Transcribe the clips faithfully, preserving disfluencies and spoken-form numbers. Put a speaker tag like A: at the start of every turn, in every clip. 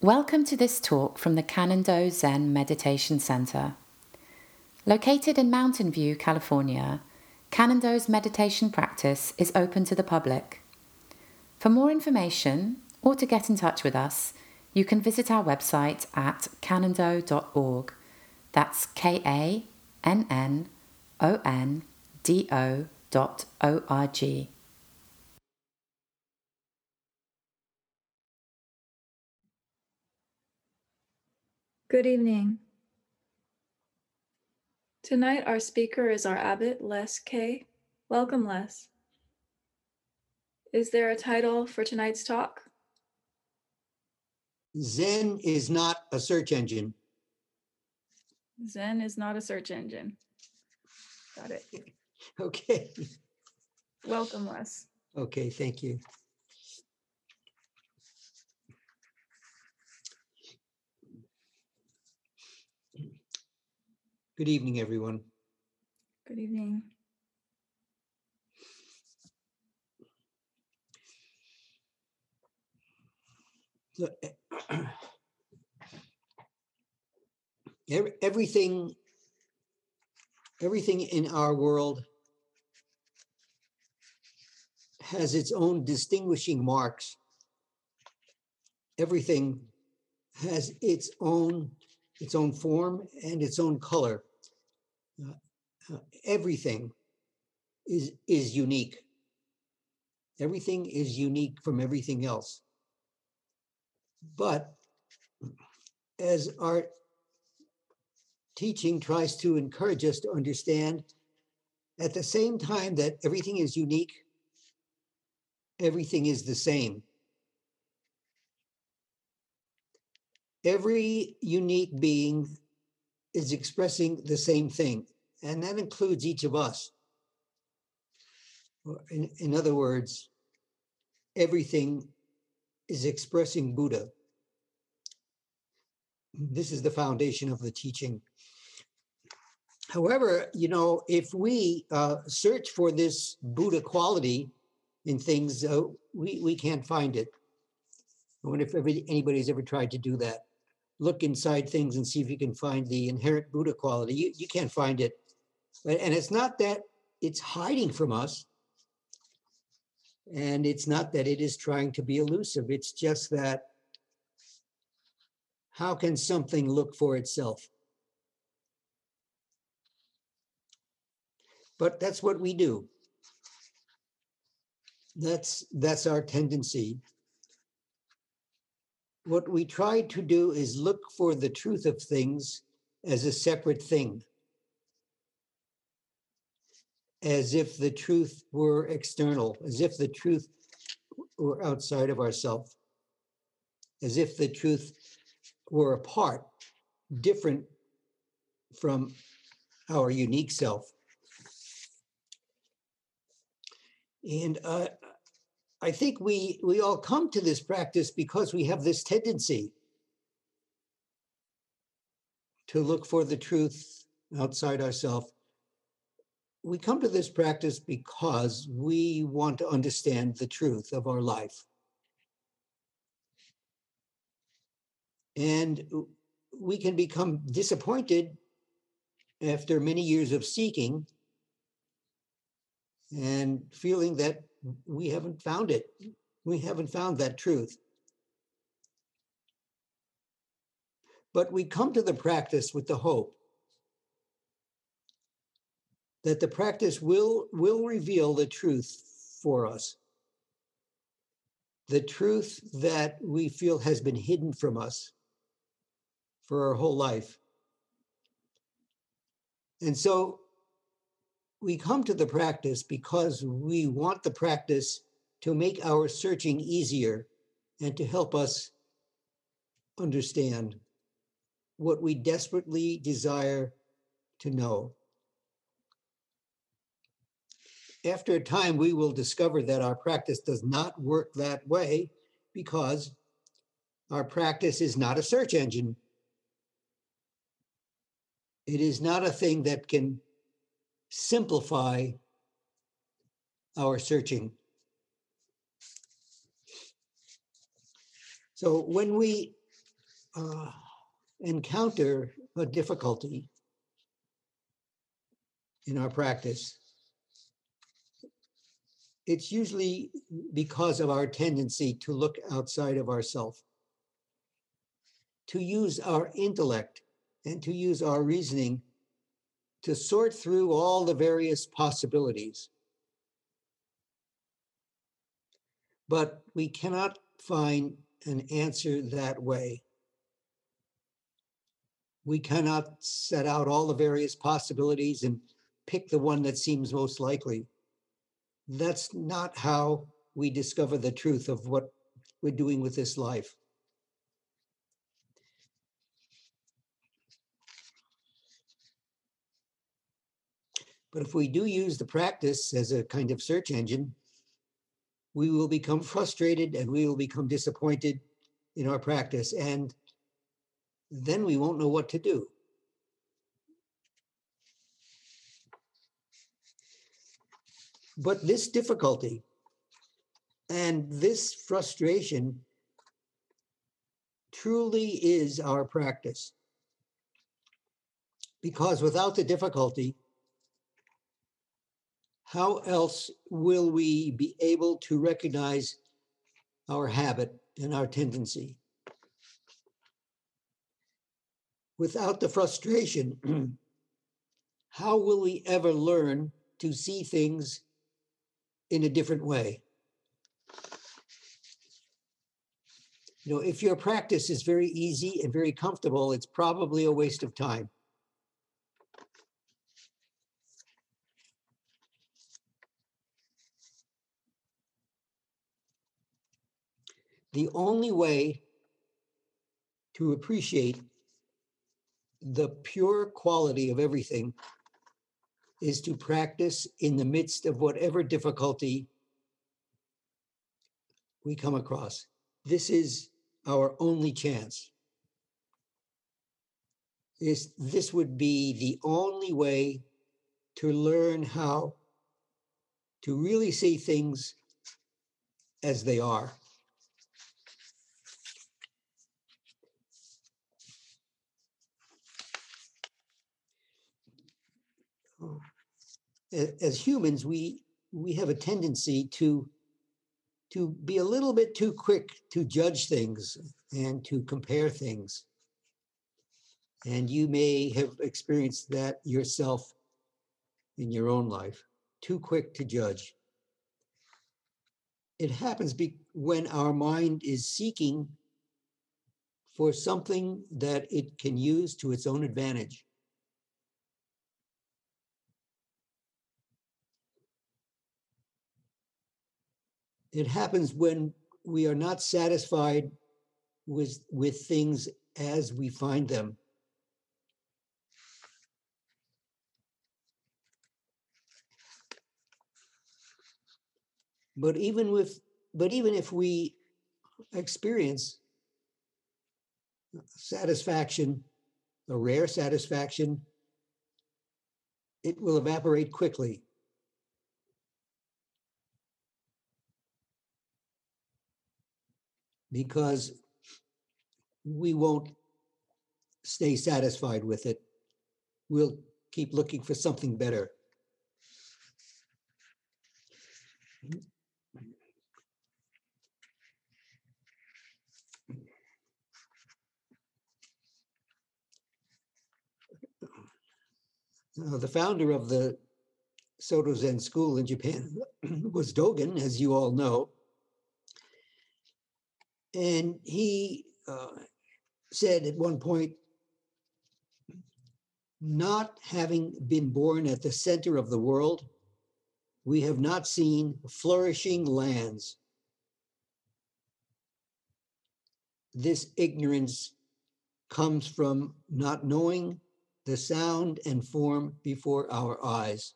A: Welcome to this talk from the Cannon-Do Zen Meditation Center. Located in Mountain View, California, Cannon-Do's meditation practice is open to the public. For more information or to get in touch with us, you can visit our website at cannon-do dot org. That's K A N N O N D O dot O R G.
B: Good evening. Tonight our speaker is our abbot, Les Kay. Welcome, Les. Is there a title for tonight's talk?
C: Zen is not a search engine.
B: Zen is not a search engine. Got it.
C: Okay.
B: Welcome, Les.
C: Okay, thank you. Good evening, everyone.
B: Good evening.
C: So, everything, everything in our world has its own distinguishing marks. Everything has its own its own form and its own color. Uh, uh, everything is is unique. Everything is unique from everything else. But as our teaching tries to encourage us to understand, at the same time that everything is unique, everything is the same. Every unique being is expressing the same thing, and that includes each of us. In, in other words, everything is expressing Buddha. This is the foundation of the teaching. However, you know, if we uh, search for this Buddha quality in things, uh, we, we can't find it. I wonder if every, anybody's ever tried to do that. Look inside things and see if you can find the inherent Buddha quality. You, you can't find it. And it's not that it's hiding from us. And it's not that it is trying to be elusive. It's just that how can something look for itself? But that's what we do. That's, that's our tendency. What we try to do is look for the truth of things as a separate thing, as if the truth were external, as if the truth were outside of ourselves, as if the truth were apart, different from our unique self. And uh, I think we, we all come to this practice because we have this tendency to look for the truth outside ourselves. We come to this practice because we want to understand the truth of our life. And we can become disappointed after many years of seeking and feeling that we haven't found it. We haven't found that truth. But we come to the practice with the hope that the practice will, will reveal the truth for us. The truth that we feel has been hidden from us for our whole life. And so we come to the practice because we want the practice to make our searching easier and to help us understand what we desperately desire to know. After a time, we will discover that our practice does not work that way because our practice is not a search engine. It is not a thing that can simplify our searching. So when we uh, encounter a difficulty in our practice, it's usually because of our tendency to look outside of ourselves, to use our intellect and to use our reasoning to sort through all the various possibilities. But we cannot find an answer that way. We cannot set out all the various possibilities and pick the one that seems most likely. That's not how we discover the truth of what we're doing with this life. But if we do use the practice as a kind of search engine, we will become frustrated and we will become disappointed in our practice, and then we won't know what to do. But this difficulty and this frustration truly is our practice. Because without the difficulty, how else will we be able to recognize our habit and our tendency? Without the frustration, how will we ever learn to see things in a different way? You know, if your practice is very easy and very comfortable, it's probably a waste of time. The only way to appreciate the pure quality of everything is to practice in the midst of whatever difficulty we come across. This is our only chance. This, this would be the only way to learn how to really see things as they are. As humans, we we have a tendency to to be a little bit too quick to judge things and to compare things. And you may have experienced that yourself in your own life, too quick to judge. It happens be- when our mind is seeking for something that it can use to its own advantage. It happens when we are not satisfied with, with things as we find them. But even with, but even if we experience satisfaction, a rare satisfaction, it will evaporate quickly. Because we won't stay satisfied with it. We'll keep looking for something better. Uh, the founder of the Soto Zen school in Japan was Dogen, as you all know. And he uh, said at one point, not having been born at the center of the world, we have not seen flourishing lands. This ignorance comes from not knowing the sound and form before our eyes.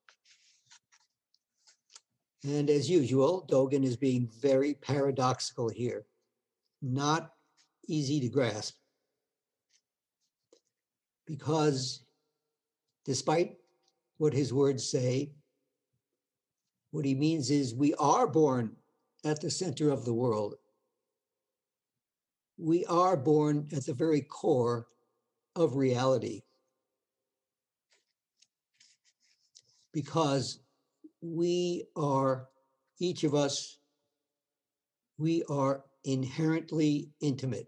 C: And as usual, Dogen is being very paradoxical here, not easy to grasp. Because despite what his words say, what he means is we are born at the center of the world. we are born at the very core of reality, because we are, each of us, we are inherently intimate.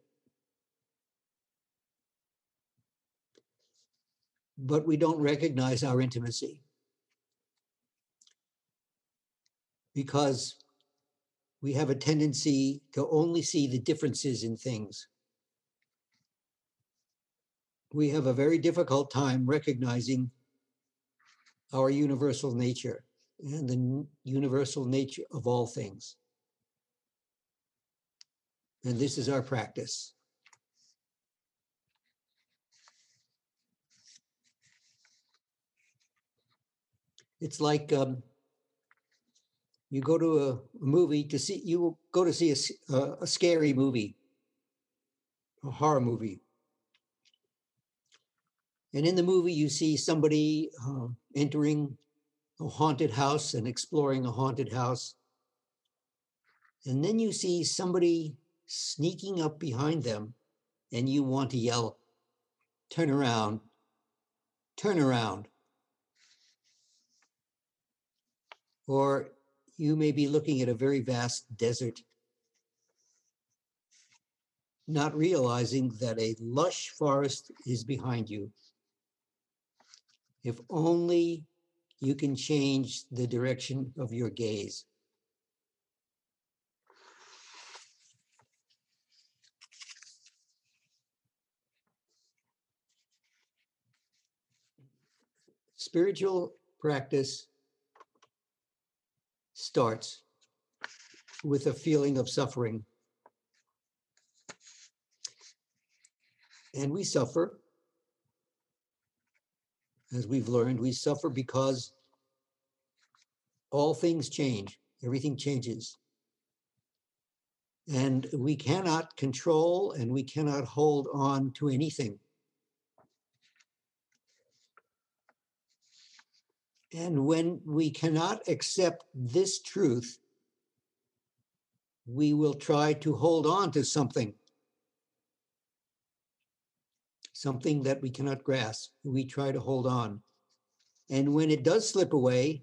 C: But we don't recognize our intimacy because we have a tendency to only see the differences in things. We have a very difficult time recognizing our universal nature and the universal nature of all things. And this is our practice. It's like um, you go to a, a movie to see, you go to see a, a, a scary movie, a horror movie. And in the movie, you see somebody uh, entering a haunted house and exploring a haunted house. And then you see somebody sneaking up behind them, and you want to yell, "Turn around, turn around." Or you may be looking at a very vast desert, not realizing that a lush forest is behind you. If only you can change the direction of your gaze. Spiritual practice starts with a feeling of suffering. And we suffer, as we've learned, we suffer because all things change, everything changes. And we cannot control and we cannot hold on to anything. And when we cannot accept this truth, we will try to hold on to something, something that we cannot grasp. We try to hold on. And when it does slip away,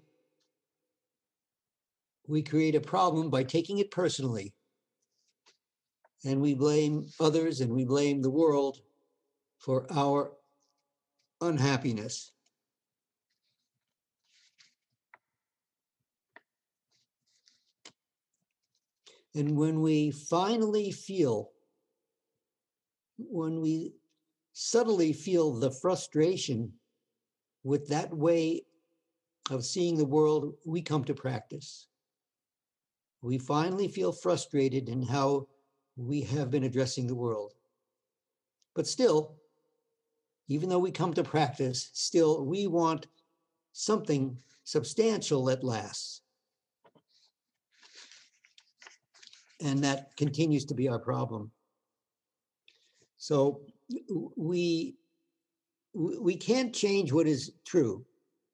C: we create a problem by taking it personally. And we blame others and we blame the world for our unhappiness. And when we finally feel, when we subtly feel the frustration with that way of seeing the world, we come to practice. We finally feel frustrated in how we have been addressing the world. But still, even though we come to practice, still we want something substantial that lasts. And that continues to be our problem. So we, we can't change what is true.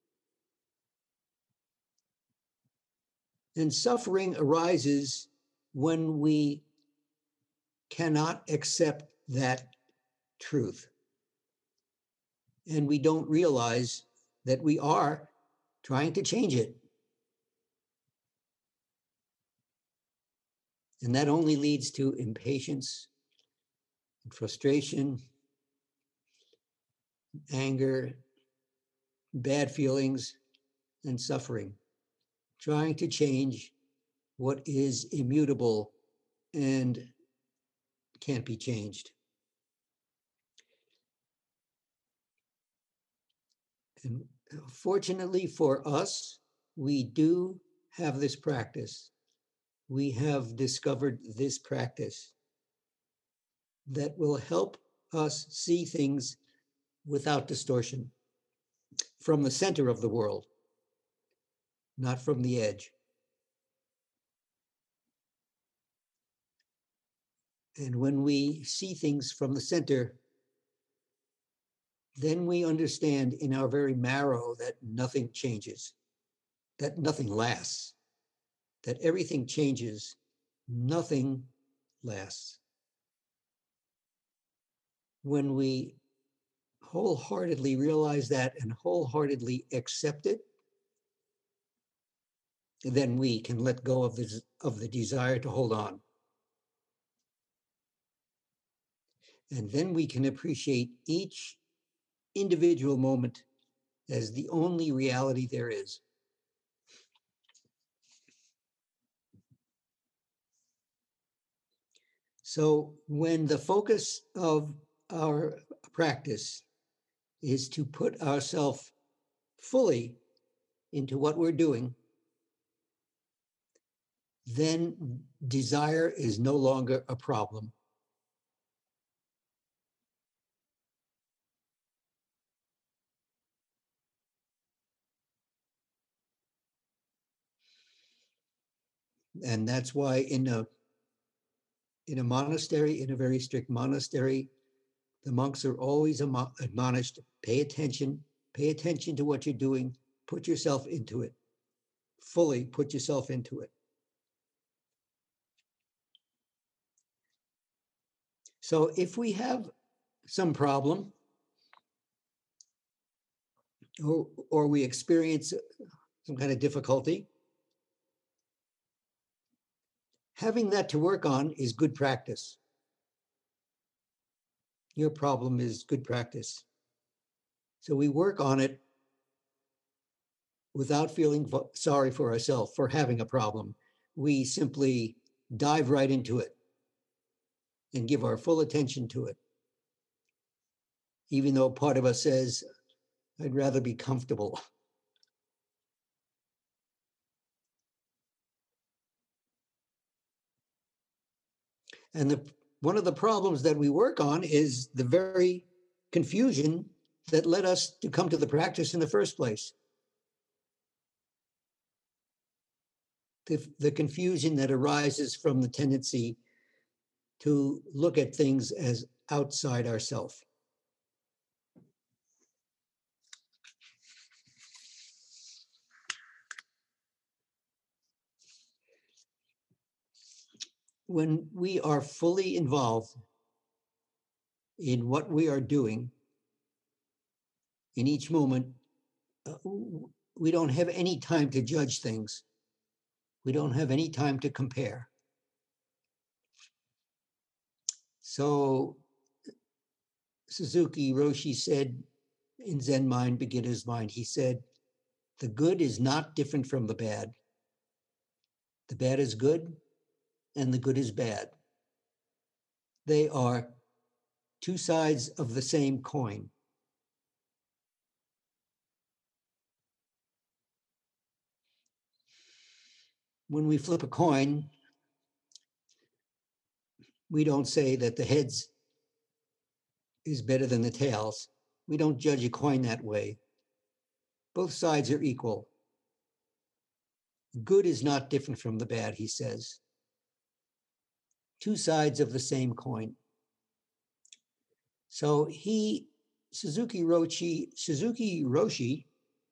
C: And suffering arises when we cannot accept that truth. And we don't realize that we are trying to change it. And that only leads to impatience, frustration, anger, bad feelings, and suffering. Trying to change what is immutable and can't be changed. And fortunately for us, we do have this practice. We have discovered this practice that will help us see things without distortion from the center of the world, not from the edge. And when we see things from the center, then we understand in our very marrow that nothing changes, that nothing lasts, that everything changes, nothing lasts. when we wholeheartedly realize that and wholeheartedly accept it, then we can let go of the, of the desire to hold on. And then we can appreciate each individual moment as the only reality there is. So when the focus of our practice is to put ourselves fully into what we're doing, then desire is no longer a problem. And that's why in a in a monastery, in a very strict monastery, the monks are always admonished, pay attention, pay attention to what you're doing, put yourself into it, fully put yourself into it. So if we have some problem, or, or we experience some kind of difficulty, having that to work on is good practice. Your problem is good practice. So we work on it without feeling sorry for ourselves for having a problem. We simply dive right into it and give our full attention to it. Even though part of us says, I'd rather be comfortable. And the, one of the problems that we work on is the very confusion that led us to come to the practice in the first place. The, the confusion that arises from the tendency to look at things as outside ourselves. When we are fully involved in what we are doing in each moment, uh, we don't have any time to judge things. We don't have any time to compare. So Suzuki Roshi said in Zen Mind, Beginner's Mind, he said, the good is not different from the bad. The bad is good and the good is bad. They are two sides of the same coin. When we flip a coin, we don't say that the heads is better than the tails. We don't judge a coin that way. Both sides are equal. Good is not different from the bad, he says. Two sides of the same coin. So he, Suzuki Roshi, Suzuki Roshi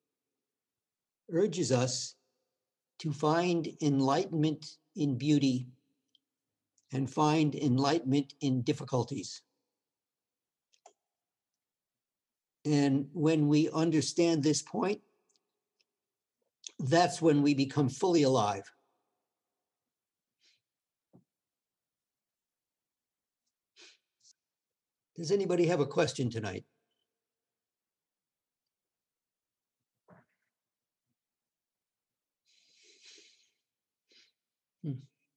C: urges us to find enlightenment in beauty and find enlightenment in difficulties. And when we understand this point, that's when we become fully alive. Does anybody have a question tonight? Hmm.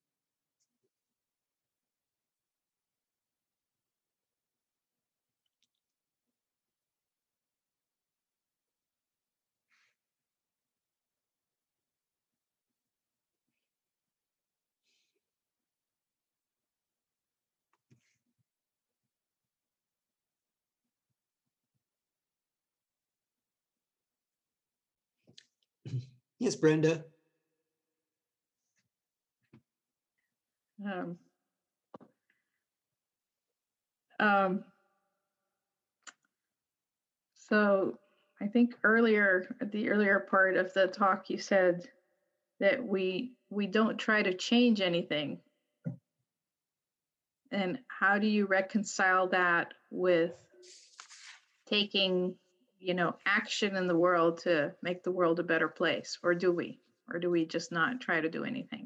C: Yes, Brenda.
D: Um, um, so I think earlier, at the earlier part of the talk, you said that we we don't try to change anything. And how do you reconcile that with taking, you know, action in the world to make the world a better place? Or do we? Or do we just not try to do anything?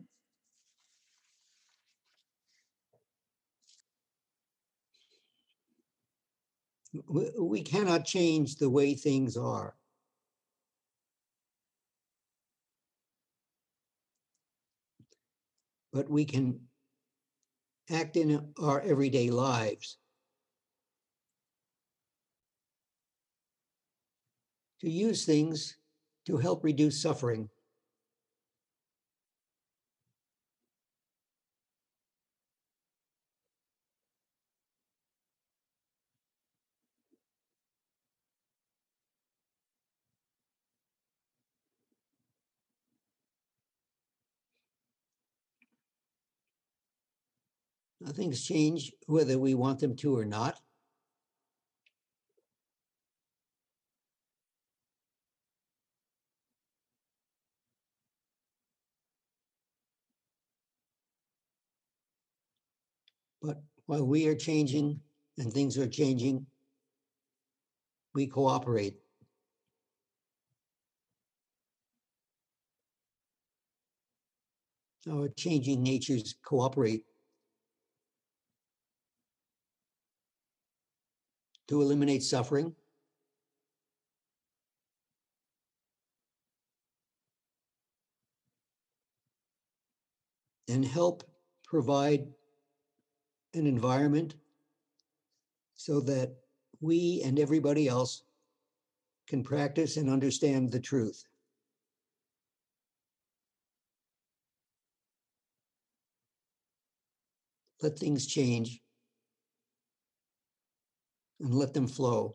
C: We, we cannot change the way things are. But we can act in our everyday lives to use things to help reduce suffering. Now, things change whether we want them to or not. But while we are changing and things are changing, we cooperate. Our changing natures cooperate to eliminate suffering, and help provide an environment so that we and everybody else can practice and understand the truth. Let things change and let them flow.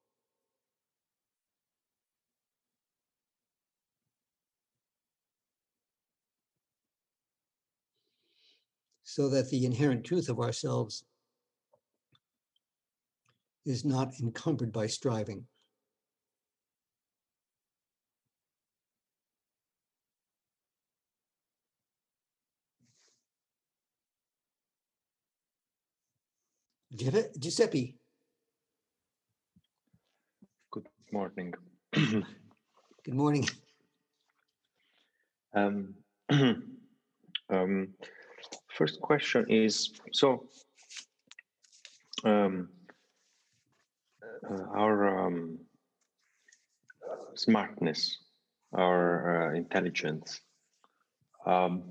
C: So that the inherent truth of ourselves is not encumbered by striving. Giuseppe.
E: Good morning.
C: Good morning.
E: Um, um, first question is, so um, uh, our um, smartness, our uh, intelligence um,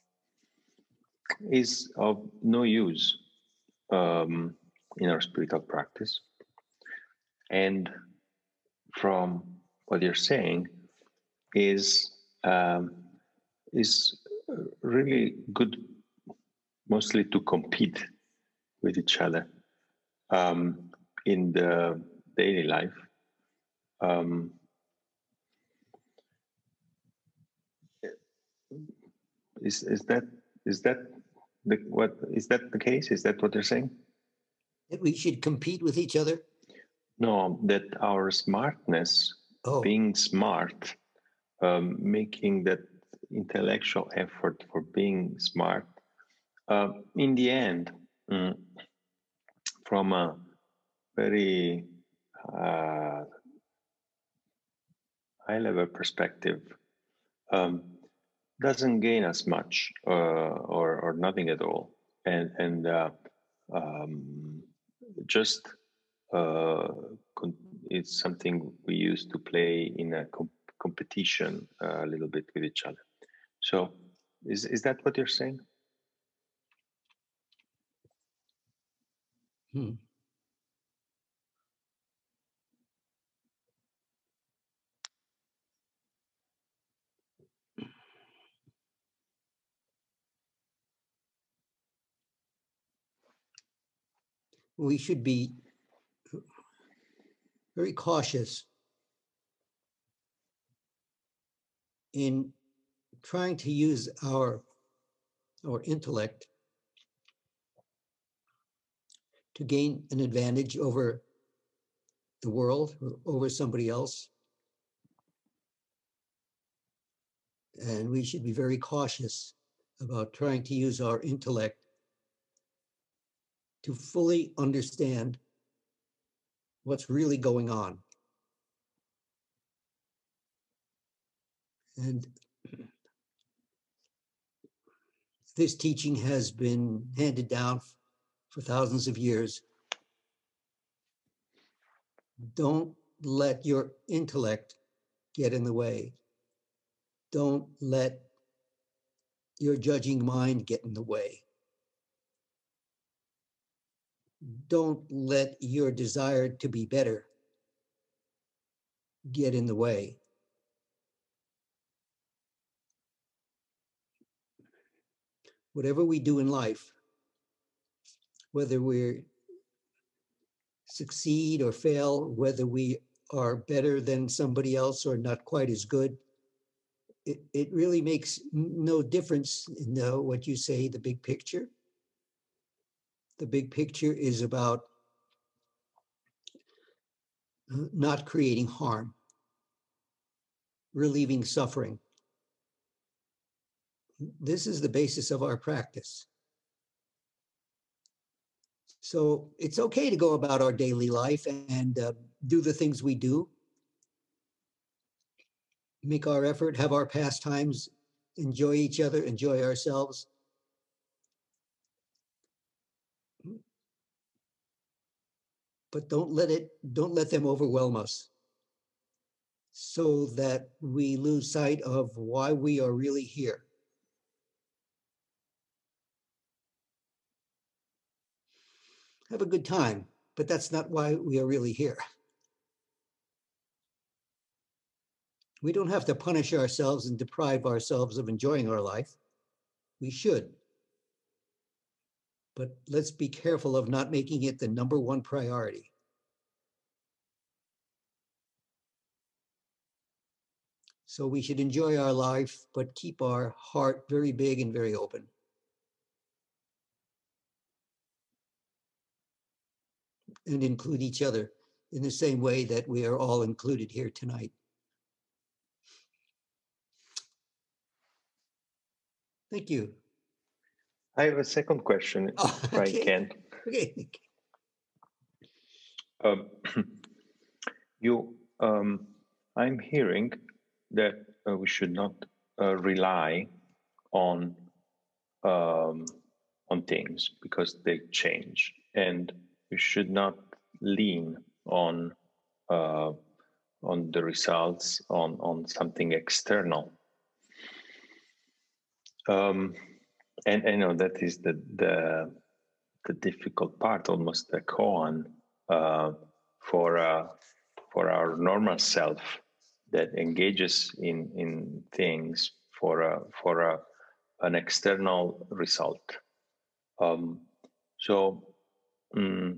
E: is of no use um, in our spiritual practice. And from what you're saying is um, is really good, mostly to compete with each other um, in the daily life. Um, is is that is that the what is that the case? Is that what they're saying?
C: That we should compete with each other?
E: No, that our smartness,
C: oh.
E: being smart, um, making that intellectual effort for being smart, uh, in the end, mm, from a very uh, high-level perspective, um, doesn't gain us much uh, or, or nothing at all. And, and uh, um, just uh, it's something we used to play in a comp competition uh, a little bit with each other. So is, is that what you're saying?
C: Hmm. We should be very cautious in trying to use our, our intellect to gain an advantage over the world, or over somebody else. And we should be very cautious about trying to use our intellect to fully understand what's really going on. And this teaching has been handed down for thousands of years. Don't let your intellect get in the way. Don't let your judging mind get in the way. Don't let your desire to be better get in the way. Whatever we do in life, whether we succeed or fail, whether we are better than somebody else or not quite as good, it, it really makes no difference in the, what you say, the big picture. The big picture is about not creating harm, relieving suffering. This is the basis of our practice. So it's okay to go about our daily life and uh, do the things we do, make our effort, have our pastimes, enjoy each other, enjoy ourselves. But don't let it, don't let them overwhelm us so that we lose sight of why we are really here. Have a good time, but that's not why we are really here. We don't have to punish ourselves and deprive ourselves of enjoying our life. We should. But let's be careful of not making it the number one priority. So we should enjoy our life, but keep our heart very big and very open. And include each other in the same way that we are all included here tonight. Thank you.
E: I have a second question,
C: Oh,
E: if
C: okay.
E: I can.
C: Okay.
E: Um, you, um, I'm hearing that uh, we should not uh, rely on um, on things because they change, and we should not lean on uh, on the results on on something external. Um, and I know that is the the the difficult part, almost the koan uh, for uh, for our normal self that engages in in things for a, for a, an external result. Um, so um,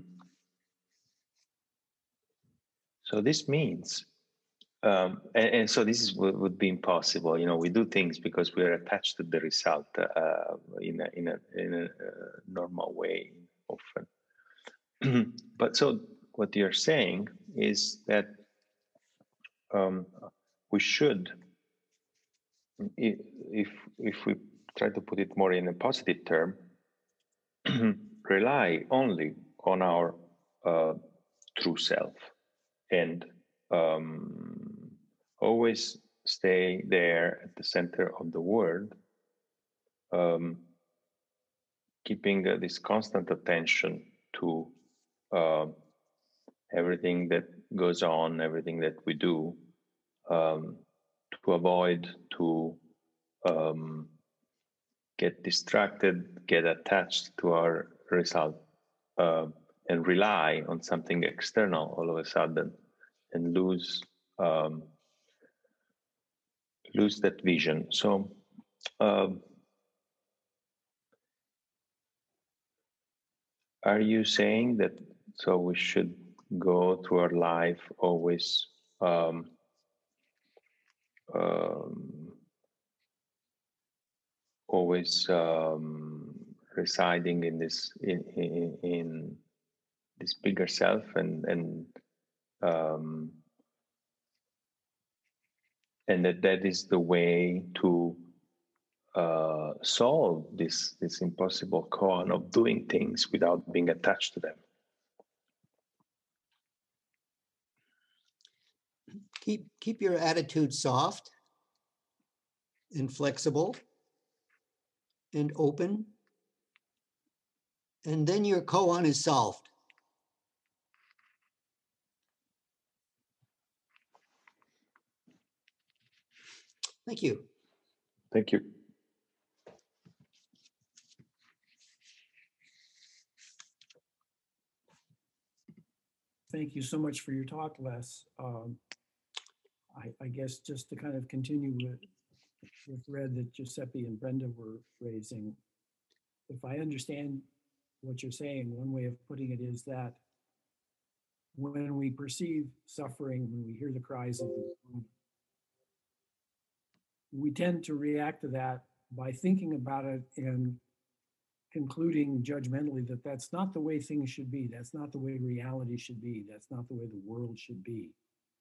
E: so this means. Um, and, and so this is would, would be impossible. You know, we do things because we are attached to the result uh, in a in a in a uh, normal way often. But so what you're saying is that um, we should, if if we try to put it more in a positive term, rely only on our uh, true self and um, always stay there at the center of the world, um, keeping uh, this constant attention to uh, everything that goes on, everything that we do, um, to avoid to um, get distracted, get attached to our result, uh, and rely on something external all of a sudden, and lose um, lose that vision. So um, are you saying that so we should go through our life always um, um, always um, residing in this in, in, in this bigger self and and um, and that that is the way to uh, solve this this impossible koan of doing things without being attached to them.
C: Keep keep your attitude soft and flexible and open, and then your koan is solved. Thank you.
E: Thank you.
F: Thank you so much for your talk, Les. Um, I, I guess just to kind of continue with the thread that Giuseppe and Brenda were raising, if I understand what you're saying, one way of putting it is that when we perceive suffering, when we hear the cries of the world, we tend to react to that by thinking about it and concluding judgmentally that that's not the way things should be. That's not the way reality should be. That's not the way the world should be.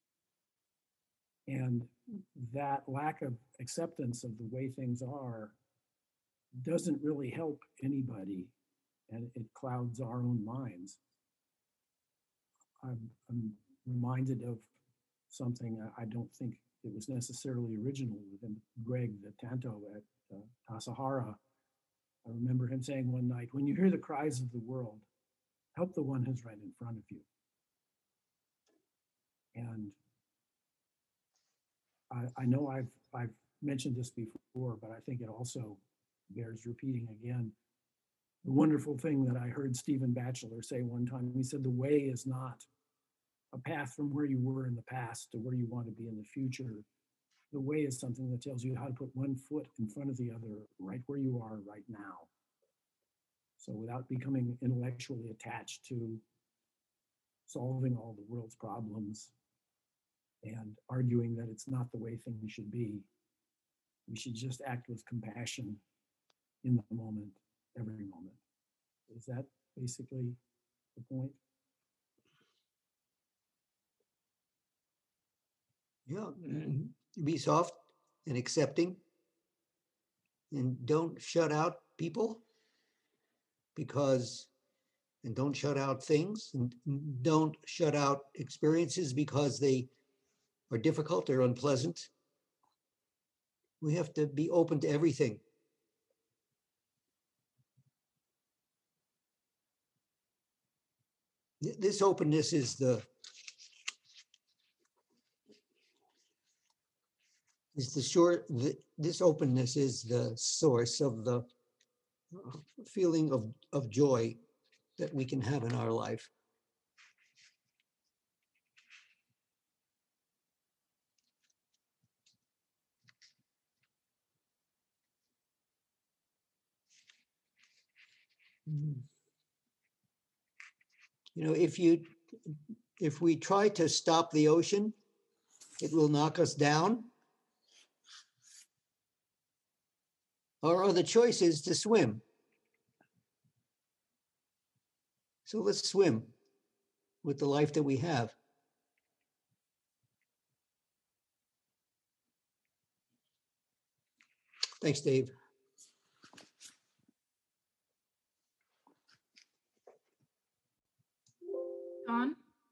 F: And that lack of acceptance of the way things are doesn't really help anybody, and it clouds our own minds. I'm, I'm reminded of something I don't think it was necessarily original with Greg the Tanto at uh, Tassajara. I remember him saying one night, when you hear the cries of the world, help the one who's right in front of you. And I, I know I've, I've mentioned this before, but I think it also bears repeating again. The wonderful thing that I heard Stephen Batchelor say one time, he said, the way is not a path from where you were in the past to where you want to be in the future. The way is something that tells you how to put one foot in front of the other, right where you are right now. So without becoming intellectually attached to solving all the world's problems and arguing that it's not the way things should be, we should just act with compassion in the moment, every moment. Is that basically the point?
C: Yeah, be soft and accepting, and don't shut out people because, and don't shut out things, and don't shut out experiences because they are difficult or unpleasant. We have to be open to everything. This openness is the is the short, the, this openness is the source of the feeling of, of joy that we can have in our life. You know, if you, if we try to stop the ocean, it will knock us down. Our other choice is to swim. So let's swim with the life that we have. Thanks, Dave.
B: Don?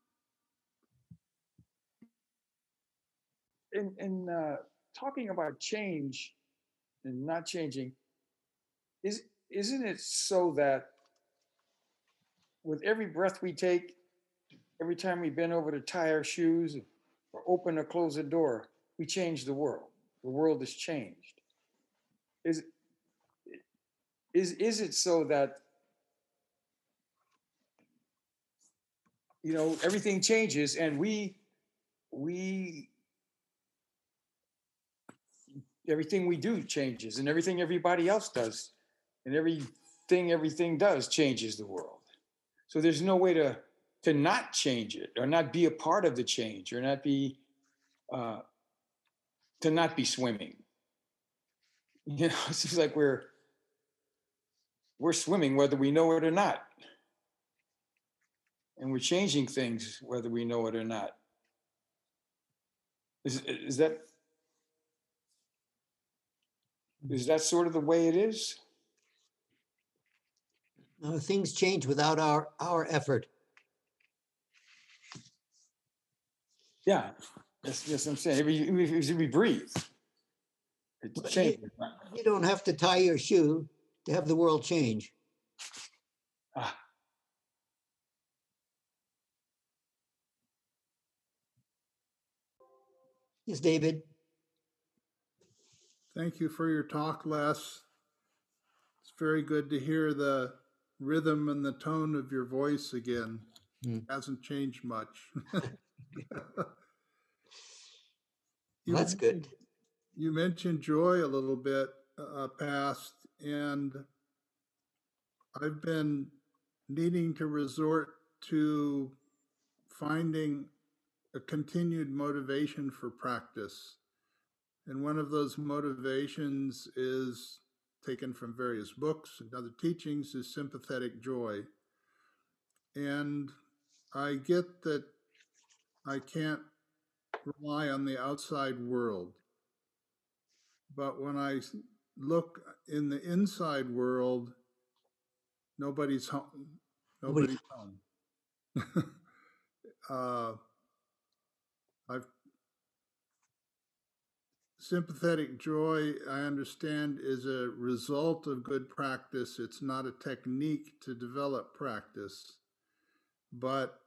G: In, in uh, talking about change and not changing, is, isn't it so that with every breath we take, every time we bend over to tie our shoes or open or close a door, we change the world. The world is changed. Is, is, is it so that, you know, everything changes and we, we, everything we do changes and everything everybody else does and everything everything does changes the world. So there's no way to, to not change it or not be a part of the change or not be, uh, to not be swimming. You know, it's just like we're, we're swimming whether we know it or not. And we're changing things whether we know it or not. Is, is that? Is that sort of the way it is?
C: Uh, things change without our, our effort.
G: Yeah, that's, that's what I'm saying. Every, every, every we breathe, it
C: But
G: changes.
C: You don't have to tie your shoe to have the world change.
G: Ah,
C: Yes, David.
H: Thank you for your talk, Les. It's very good to hear the rhythm and the tone of your voice again.
C: Hmm.
H: Hasn't changed much.
C: Well, that's good.
H: You mentioned joy a little bit uh, past, and I've been needing to resort to finding a continued motivation for practice. And one of those motivations is taken from various books and other teachings is sympathetic joy. And I get that I can't rely on the outside world. But when I look in the inside world, nobody's home. Nobody's home. uh, I've sympathetic joy, I understand, is a result of good practice. It's not a technique to develop practice. But,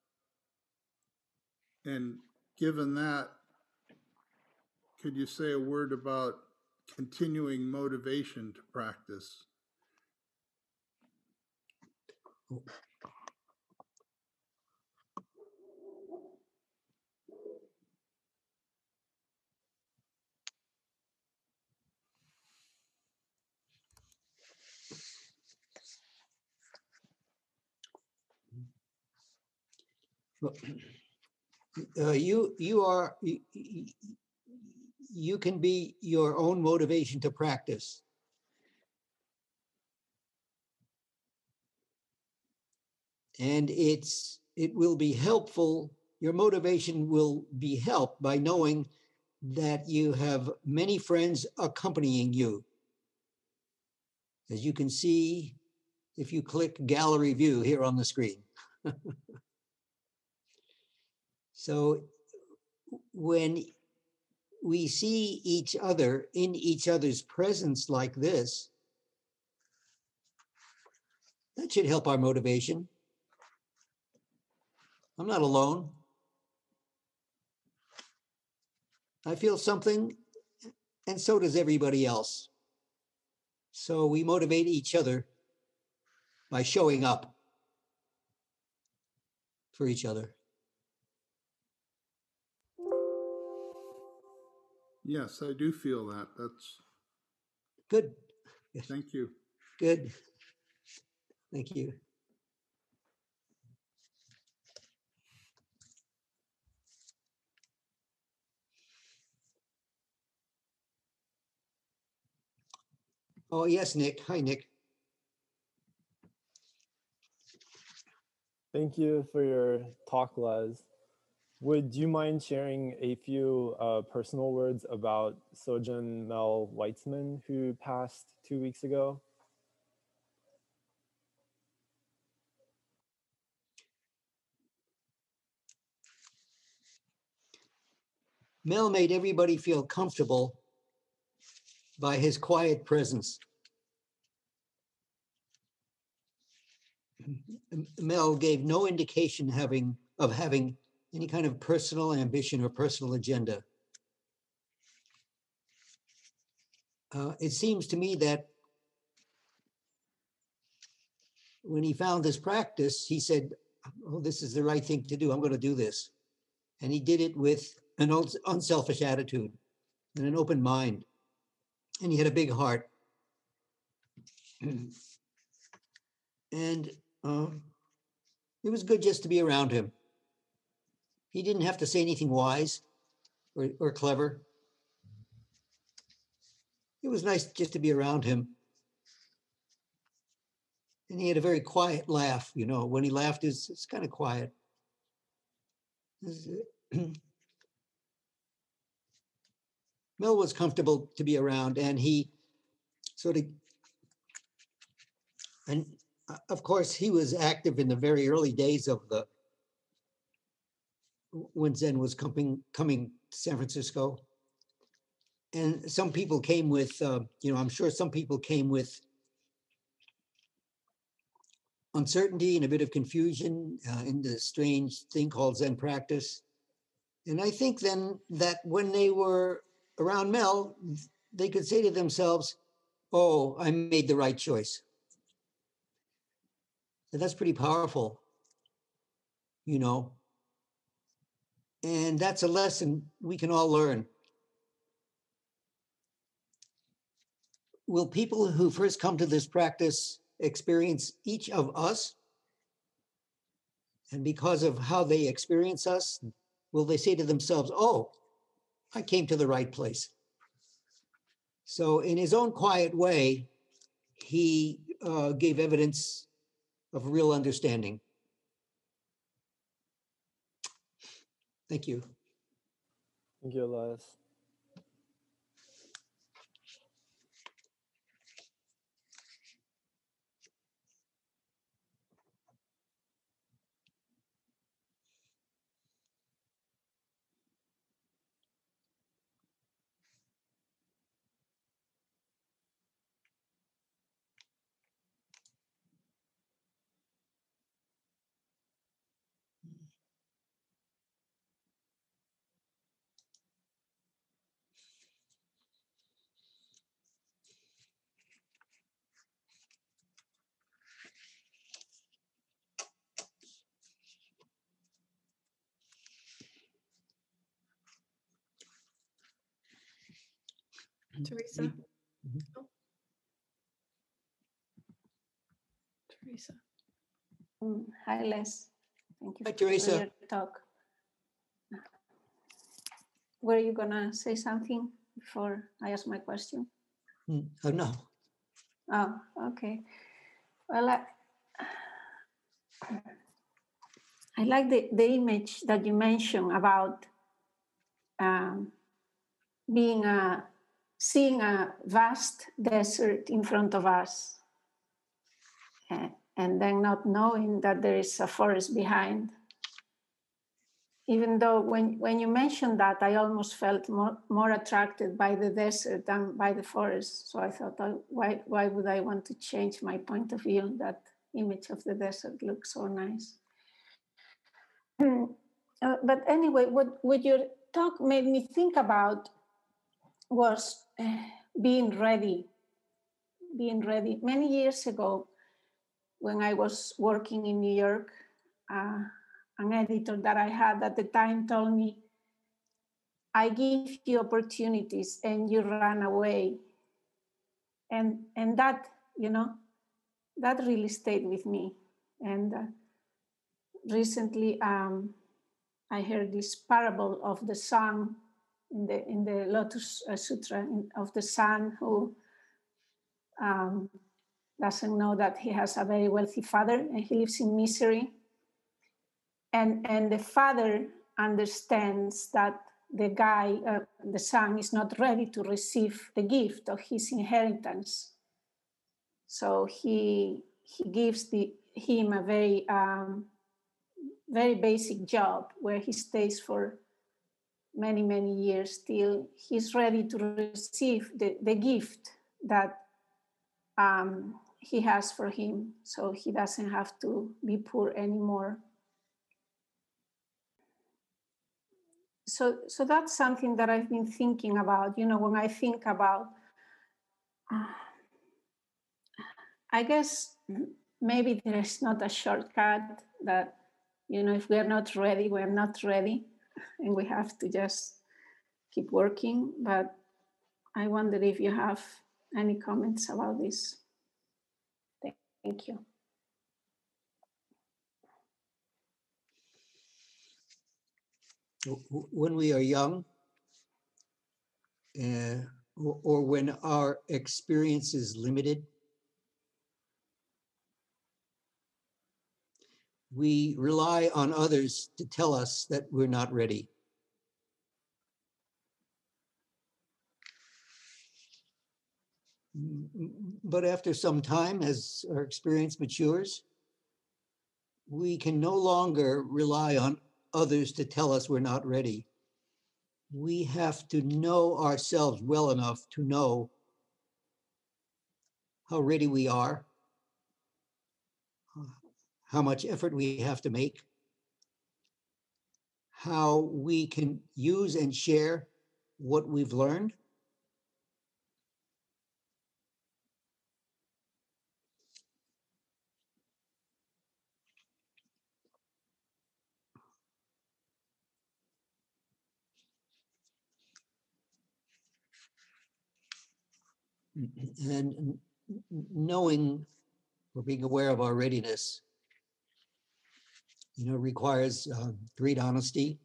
H: and given that, could you say a word about continuing motivation to practice?
C: Uh, you you are you, you can be your own motivation to practice. And it's it will be helpful. Your motivation will be helped by knowing that you have many friends accompanying you. As you can see, if you click gallery view here on the screen. So when we see each other in each other's presence like this, that should help our motivation. I'm not alone. I feel something, and so does everybody else. So we motivate each other by showing up for each other.
H: Yes, I do feel that. That's
C: good.
H: Thank you.
C: Good. Thank you. Oh, yes, Nick. Hi, Nick.
I: Thank you for your talk, Les. Would you mind sharing a few uh, personal words about Sojourn Mel Weitzman, who passed two weeks ago?
C: Mel made everybody feel comfortable by his quiet presence. Mel gave no indication having of having any kind of personal ambition or personal agenda. Uh, it seems to me that when he found this practice, he said, oh, this is the right thing to do. I'm going to do this. And he did it with an unselfish attitude and an open mind. And he had a big heart. And uh, it was good just to be around him. He didn't have to say anything wise or, or clever. It was nice just to be around him. And he had a very quiet laugh, you know, when he laughed, it's, it's kind of quiet. Mel was comfortable to be around, and he So to, and uh, of course, he was active in the very early days of the, when Zen was coming, coming to San Francisco. And some people came with, uh, you know, I'm sure some people came with uncertainty and a bit of confusion uh, in the strange thing called Zen practice. And I think then that when they were around Mel, they could say to themselves, oh, I made the right choice. And that's pretty powerful, you know. And that's a lesson we can all learn. Will people who first come to this practice experience each of us? And because of how they experience us, will they say to themselves, oh, I came to the right place? So in his own quiet way, he uh, gave evidence of real understanding. Thank you.
I: Thank you, Les.
B: Teresa.
C: Mhm.
B: Oh. Teresa.
J: Mm, Hi, Les. Thank you
C: Hi,
J: for
C: Teresa.
J: your talk. Were you gonna say something before I ask my question?
C: Hmm, Oh, no.
J: Oh, okay. Well, I, I like the, the image that you mentioned about um, being a, seeing a vast desert in front of us, uh, and then not knowing that there is a forest behind. Even though when, when you mentioned that, I almost felt more, more attracted by the desert than by the forest. So I thought, oh, why, why would I want to change my point of view? That image of the desert looks so nice. Uh, but anyway, what, what your talk made me think about was uh, being ready. Being ready. Many years ago, when I was working in New York, uh, an editor that I had at the time told me, I give you opportunities and you run away. And, and that, you know, that really stayed with me. And uh, recently um, I heard this parable of the son in the, in the Lotus Sutra in, of the son who um, doesn't know that he has a very wealthy father and he lives in misery. And, and the father understands that the guy, uh, the son, is not ready to receive the gift of his inheritance. So he, he gives the, him a very, um, very basic job where he stays for many, many years till he's ready to receive the, the gift that um, he has for him. So he doesn't have to be poor anymore. So, so that's something that I've been thinking about. You know, when I think about, uh, I guess maybe there is not a shortcut that, you know, if we are not ready, we're not ready, and we have to just keep working. But I wonder if you have any comments about this. Thank you.
C: When we are young, uh, or, or when our experience is limited, we rely on others to tell us that we're not ready. But after some time, as our experience matures, we can no longer rely on others to tell us we're not ready. We have to know ourselves well enough to know how ready we are, how much effort we have to make, how we can use and share what we've learned. And knowing or being aware of our readiness, you know, requires uh, great honesty.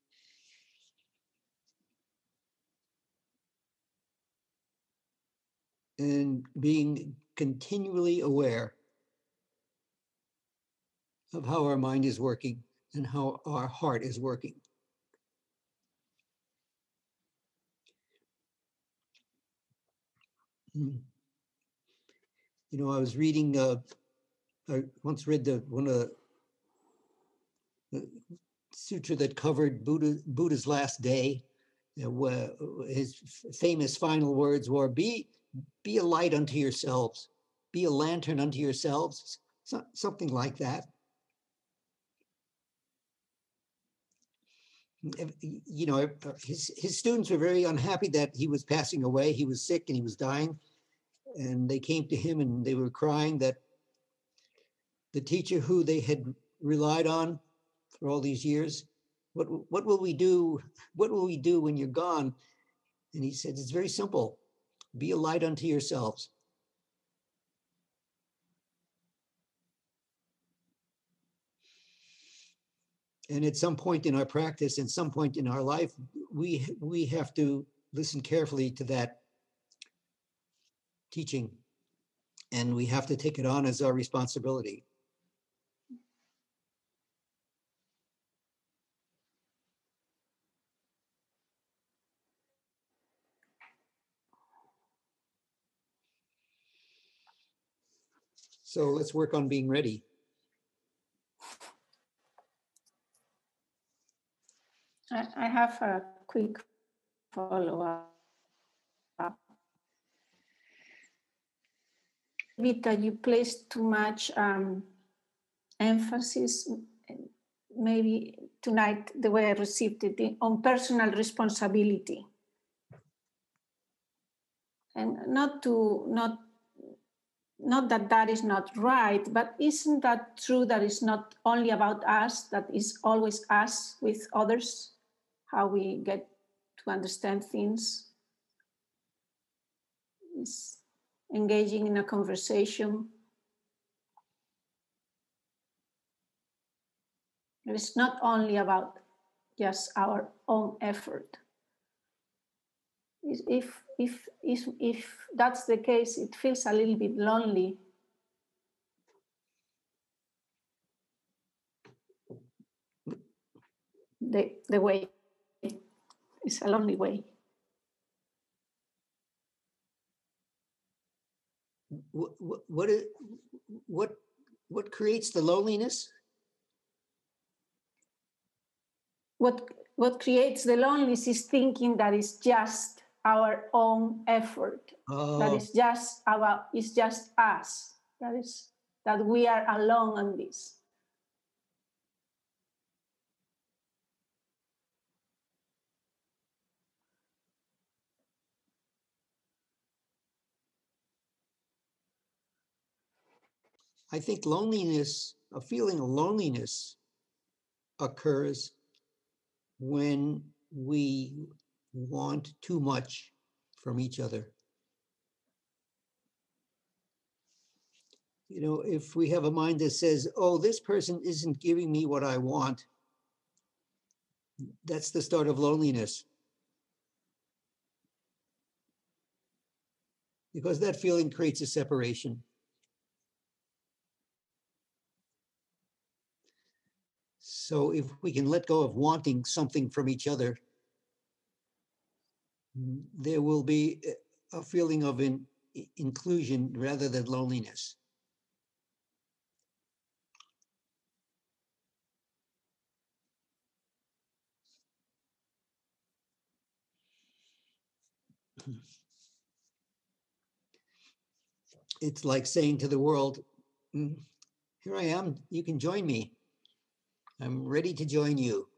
C: And being continually aware of how our mind is working and how our heart is working. You know, I was reading, uh, I once read the one of the, the sutra that covered Buddha, Buddha's last day. You know, where his famous final words were, be, be a light unto yourselves, be a lantern unto yourselves, so, something like that. You know, his, his students were very unhappy that he was passing away. He was sick and he was dying. And they came to him and they were crying that the teacher who they had relied on for all these years, what, what will we do? What will we do when you're gone? And he said, it's very simple. Be a light unto yourselves. And at some point in our practice, and some point in our life, we, we have to listen carefully to that teaching. And we have to take it on as our responsibility. So let's work on being ready.
J: I, I have a quick follow-up. Maybe that you place too much um, emphasis, maybe tonight, the way I received it, on personal responsibility. And not to, not, not that that is not right, but isn't that true that it's not only about us, that is always us with others, how we get to understand things? It's engaging in a conversation. It's not only about just our own effort. If, if, if, if that's the case, it feels a little bit lonely. The, the way is a lonely way.
C: What, what, what, what creates the loneliness?
J: What, what creates the loneliness is thinking that it's just our own effort.
C: Oh.
J: That is just our, it's just us. That is, that we are alone on this.
C: I think loneliness, a feeling of loneliness occurs when we want too much from each other. You know, if we have a mind that says, oh, this person isn't giving me what I want, that's the start of loneliness. Because that feeling creates a separation. So if we can let go of wanting something from each other, there will be a feeling of in, i- inclusion rather than loneliness. It's like saying to the world, "Mm, here I am, you can join me. I'm ready to join you."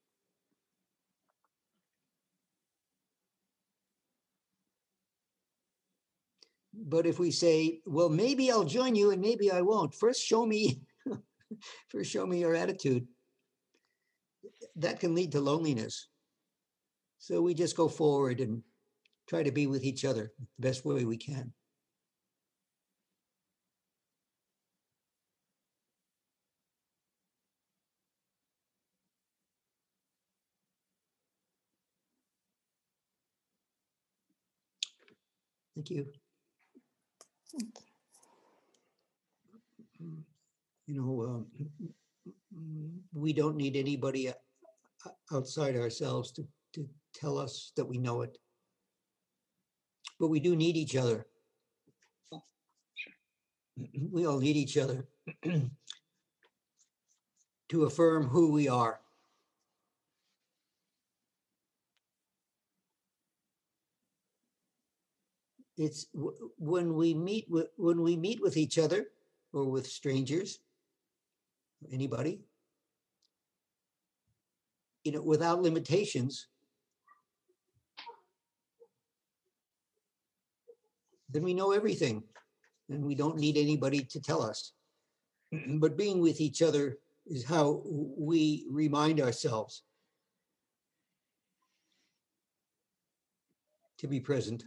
C: But if we say, well, maybe I'll join you and maybe I won't, first show me, first show me your attitude, that can lead to loneliness. So we just go forward and try to be with each other the best way we can. Thank you. You know, um, we don't need anybody outside ourselves to, to tell us that we know it. But we do need each other. We all need each other to affirm who we are. It's w- when we meet with when we meet with each other or with strangers, anybody, you know, without limitations, then we know everything and we don't need anybody to tell us. But being with each other is how we remind ourselves to be present.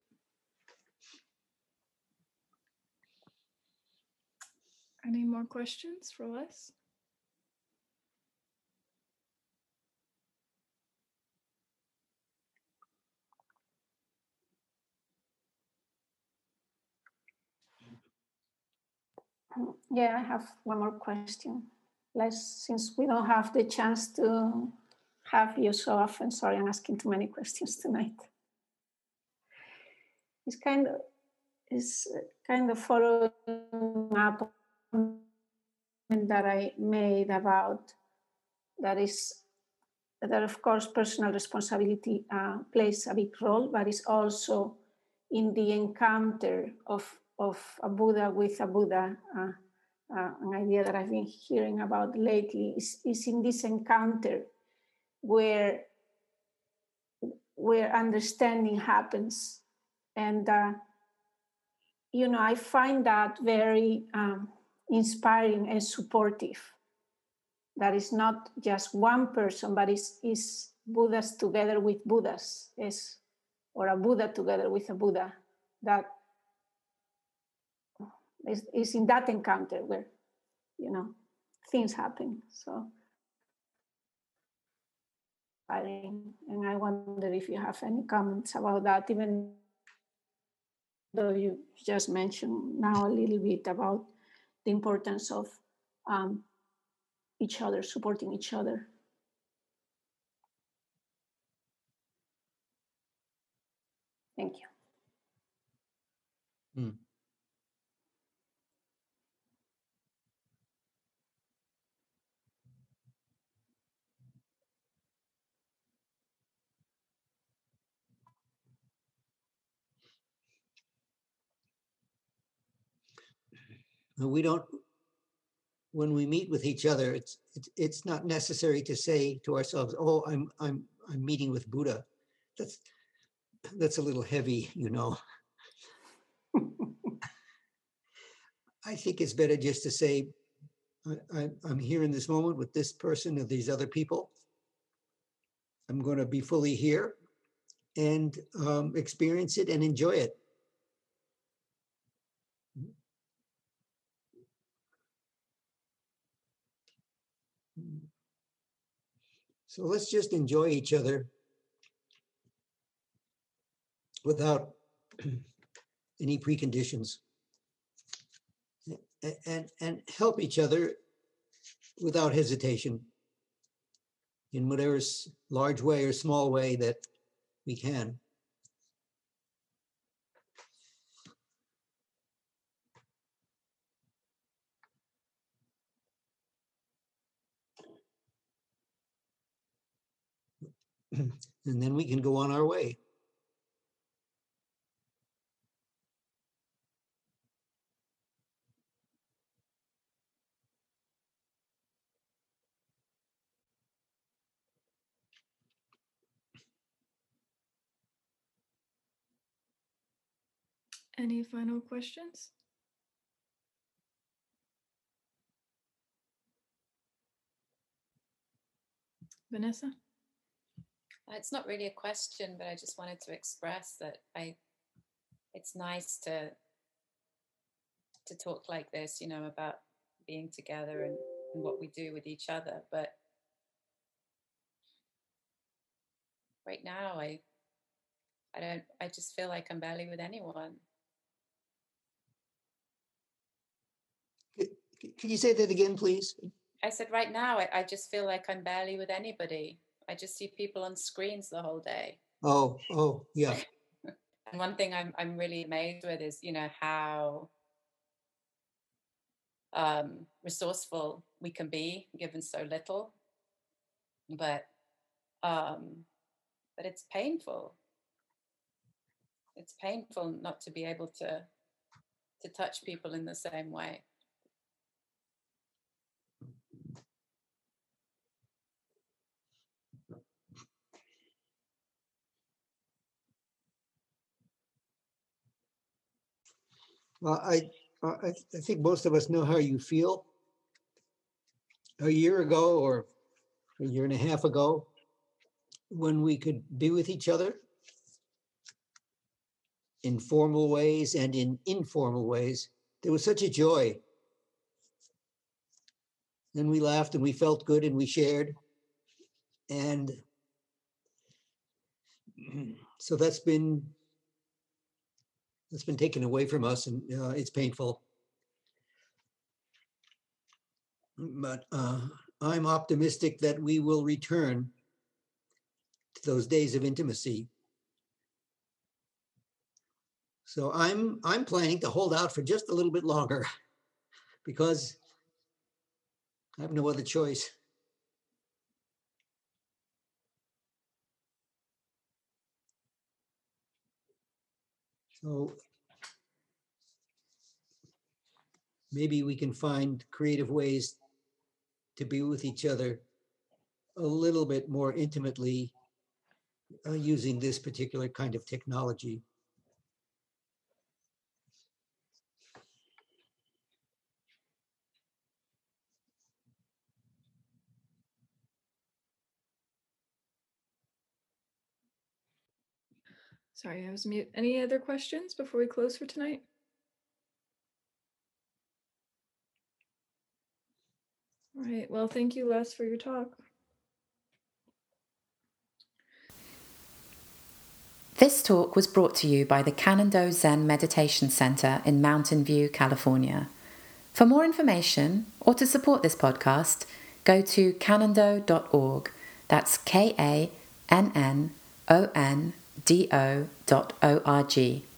B: Any more questions for Les?
J: Yeah, I have one more question. Les, since we don't have the chance to have you so often, sorry, I'm asking too many questions tonight. It's kind of, it's kind of following up on that I made about that is that of course personal responsibility uh, plays a big role, but it's also in the encounter of of a Buddha with a Buddha. Uh, uh, an idea that I've been hearing about lately is, is in this encounter where where understanding happens, and uh, you know I find that very um, inspiring and supportive. That is not just one person, but is is Buddhas together with Buddhas, is or a Buddha together with a Buddha. That is, is in that encounter where you know things happen. So, and I wonder if you have any comments about that, even though you just mentioned now a little bit about the importance of um, each other, supporting each other. Thank you.
C: Hmm. We don't, when we meet with each other, it's, it's it's not necessary to say to ourselves, "Oh, I'm I'm I'm meeting with Buddha." That's that's a little heavy, you know. I think it's better just to say, I, I, "I'm here in this moment with this person or these other people. I'm going to be fully here and um, experience it and enjoy it." So let's just enjoy each other without any preconditions, and, and help each other without hesitation in whatever large way or small way that we can. and then we can go on our way.
B: Any final questions? Vanessa?
A: It's not really a question, but I just wanted to express that I, it's nice to, to talk like this, you know, about being together and, and what we do with each other. But right now, I, I don't, I just feel like I'm barely with anyone.
C: Can you say that again, please?
A: I said, right now, I, I just feel like I'm barely with anybody. I just see people on screens the whole day.
C: Oh, oh, yeah.
A: And one thing I'm I'm really amazed with is, you know, how um, resourceful we can be given so little. But um, but it's painful. It's painful not to be able to to touch people in the same way.
C: Well, I, I, I think most of us know how you feel. A year ago or a year and a half ago, when we could be with each other in formal ways and in informal ways, there was such a joy. Then we laughed and we felt good and we shared. And so that's been, that's been taken away from us, and uh, it's painful. But uh, I'm optimistic that we will return to those days of intimacy. So I'm I'm planning to hold out for just a little bit longer because I have no other choice. So maybe we can find creative ways to be with each other a little bit more intimately uh, using this particular kind of technology.
B: Sorry, I was mute. Any other questions before we close for tonight? All right, well, thank you, Les, for your talk.
A: This talk was brought to you by the Canando Zen Meditation Center in Mountain View, California. For more information or to support this podcast, go to canando dot org. That's K A N N O N D O dot O R G.